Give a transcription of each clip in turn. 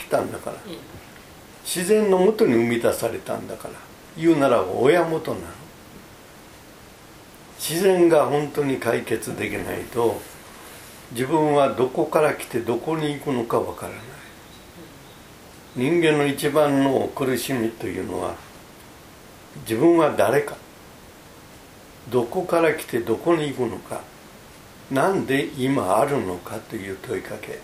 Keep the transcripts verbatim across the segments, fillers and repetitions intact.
たんだから、自然のもとに生み出されたんだから、言うならば親元なの。自然が本当に解決できないと、自分はどこから来てどこに行くのかわからない。人間の一番の苦しみというのは、自分は誰か、どこから来てどこに行くのか、なんで今あるのかという問いかけ。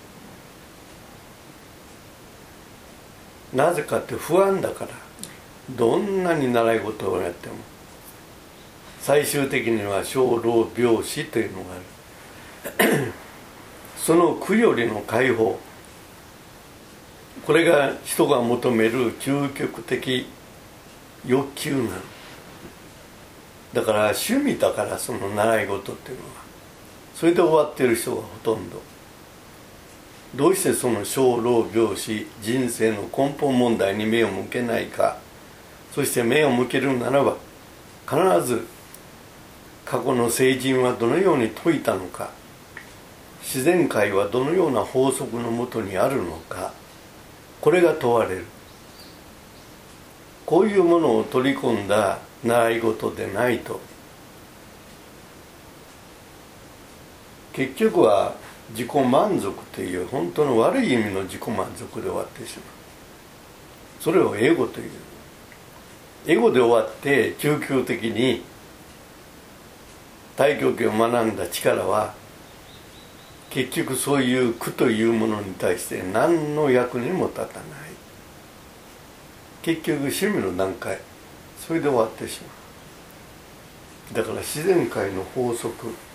なぜかって不安だから。どんなに習い事をやっても最終的には生老病死というのがあるその苦よりの解放、これが人が求める究極的欲求なの。だから趣味だから、その習い事っていうのはそれで終わってる人がほとんど。どうしてその生老病死、人生の根本問題に目を向けないか。そして目を向けるならば、必ず過去の聖人はどのように説いたのか、自然界はどのような法則のもとにあるのか、これが問われる。こういうものを取り込んだ習い事でないと、結局は自己満足という本当の悪い意味の自己満足で終わってしまう。それをエゴという。エゴで終わって究極的に太極拳を学んだ力は、結局そういう苦というものに対して何の役にも立たない。結局趣味の段階、それで終わってしまう。だから自然界の法則、